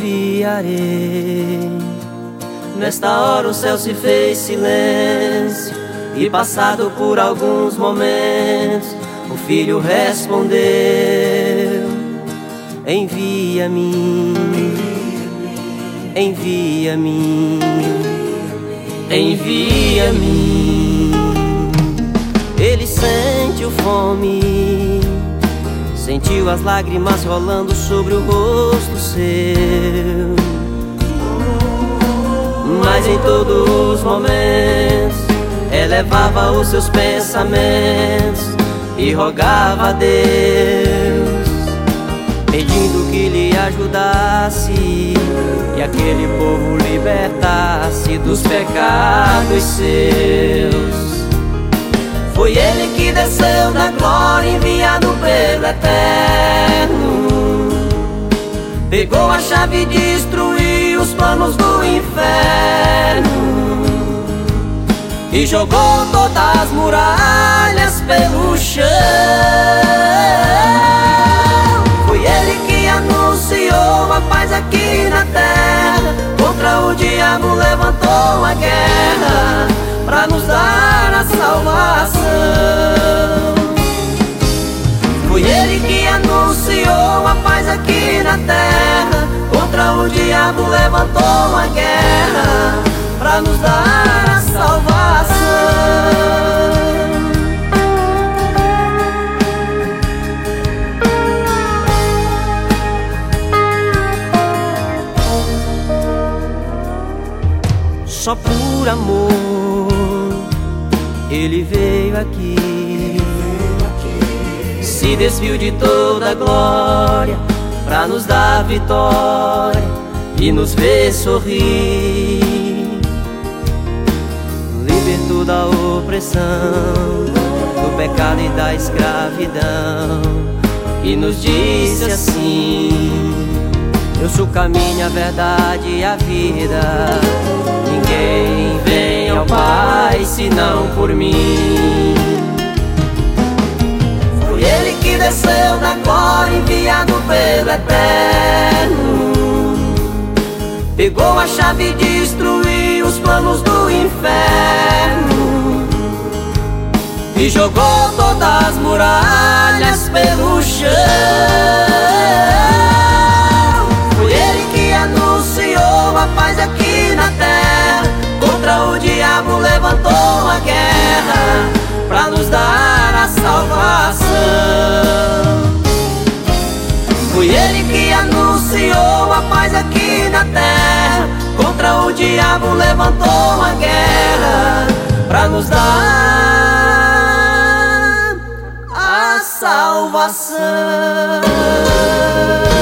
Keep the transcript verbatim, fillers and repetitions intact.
enviarei. Nesta hora o céu se fez silêncio, e passado por alguns momentos, o filho respondeu: envia-me, envia-me, envia-me. Ele sentiu fome, sentiu as lágrimas rolando sobre o rosto seu, mas em todos os momentos elevava os seus pensamentos e rogava a Deus, pedindo que lhe ajudasse e aquele povo libertasse dos pecados seus. Foi ele que desceu da glória, enviado pelo Eterno, pegou a chave e destruiu os planos do inferno e jogou todas as muralhas pelo chão. Foi ele que anunciou a paz aqui na terra, contra o diabo levantou a guerra pra nos dar a salvação. Foi ele que anunciou a paz aqui na terra, contra o diabo levantou a guerra pra nos dar a salvação. Só por amor ele veio aqui, se despiu de toda a glória pra nos dar vitória e nos ver sorrir. Libertou da opressão, do pecado e da escravidão, e nos disse assim: eu sou o caminho, a verdade e a vida. Ninguém vem ao Pai senão por mim. Foi ele que desceu da glória, enviado pelo Eterno, pegou a chave e destruiu os planos do inferno e jogou todas as muralhas pelo chão. Foi ele que anunciou a paz aqui na terra, contra o diabo levantou a guerra pra nos dar a salvação. Foi ele que anunciou a paz aqui na terra, contra o diabo levantou a guerra pra nos dar a salvação.